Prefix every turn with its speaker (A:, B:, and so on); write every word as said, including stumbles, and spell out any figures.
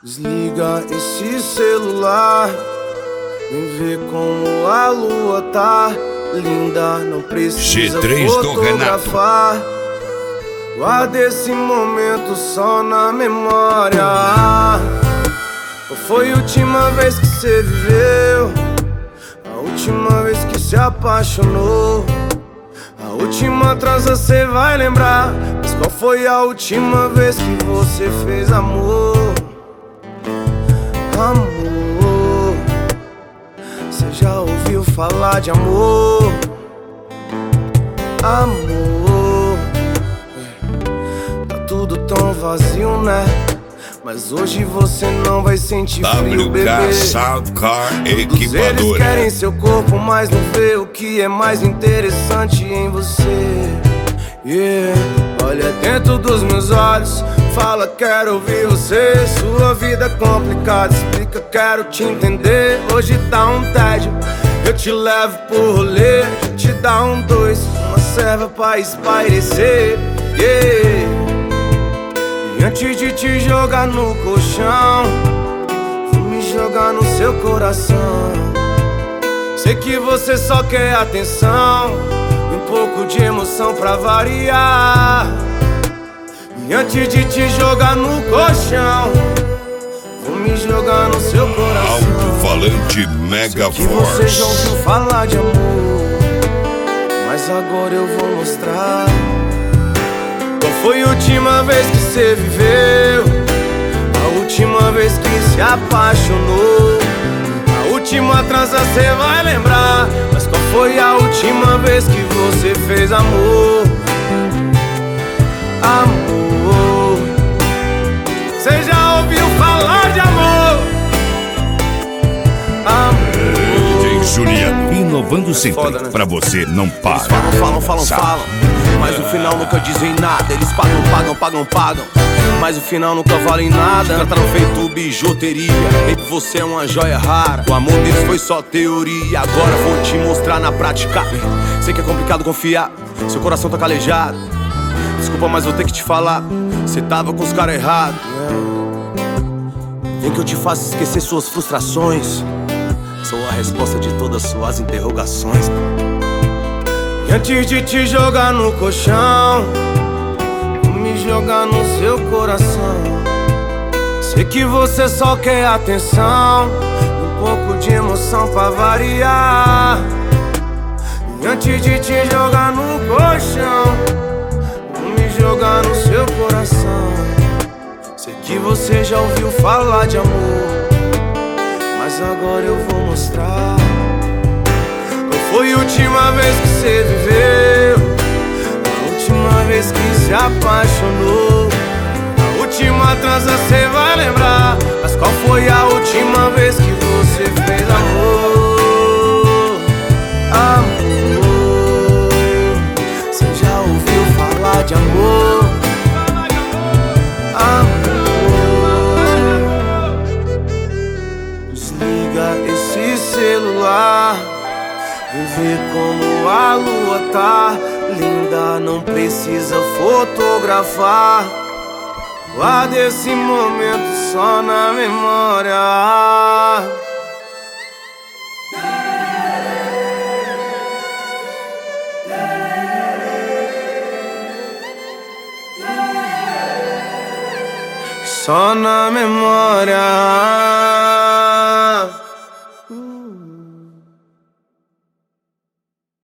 A: Desliga esse celular, vem ver como a lua tá linda, não precisa fotografar. Guarda esse momento só na memória. Qual foi a última vez que você viveu? A última vez que se apaixonou? A última transa cê vai lembrar, mas qual foi a última vez que você fez amor? Amor, cê já ouviu falar de amor? Amor, tá tudo tão vazio, né? Mas hoje você não vai sentir frio, bebê.
B: W K Soundcar Equipadora.
A: Eles querem seu corpo, mas não vê o que é mais interessante em você. Yeah. Olha dentro dos meus olhos, fala quero ouvir você. Sua vida é complicada, explica, quero te entender. Hoje tá um tédio, eu te levo por rolê. Te dá um dois, uma serva pra espairecer. Yeah. E antes de te jogar no colchão, vou me jogar no seu coração. Sei que você só quer atenção e um pouco de emoção pra variar. E antes de te jogar no colchão, vou me jogar no seu coração.
B: Alto-falante Mega
A: Sei que
B: Force.
A: você já ouviu falar de amor, mas agora eu vou mostrar. Qual foi a última vez que você viveu? A última vez que se apaixonou? A última transa cê vai lembrar, mas qual foi a última vez que você fez amor? Amor, cê já ouviu falar de amor? Amor.
B: D J Juliano,
C: Inovando sempre,
A: foda, né?
C: pra você não para.
A: Eles falam, falam, falam,
C: Sabe?
A: falam, mas no final nunca dizem nada. Eles pagam, pagam, pagam, pagam, mas no final nunca valem nada. Trataram feito bijuteria, baby, você é uma joia rara. O amor deles foi só teoria, agora vou te mostrar na prática. Sei que é complicado confiar, seu coração tá calejado. Desculpa, mas vou ter que te falar, cê tava com os caras errados. Vem que eu te faço esquecer suas frustrações. Sou a resposta de todas suas interrogações. E antes de te jogar no colchão, vou me jogar no seu coração. Sei que você só quer atenção, um pouco de emoção pra variar. E antes de te jogar no colchão, vou me jogar no seu coração. Sei que você já ouviu falar de amor, mas agora eu vou mostrar. Qual foi a última vez que você viveu? A última vez que se apaixonou? A última transa cê vai lembrar, mas qual foi a última vez que você fez amor? Amor, cê já ouviu falar de amor? Amor, desliga esse celular, vem ver como a lua tá linda, não precisa fotografar. Guarda esse momento só na memória. Só na memória.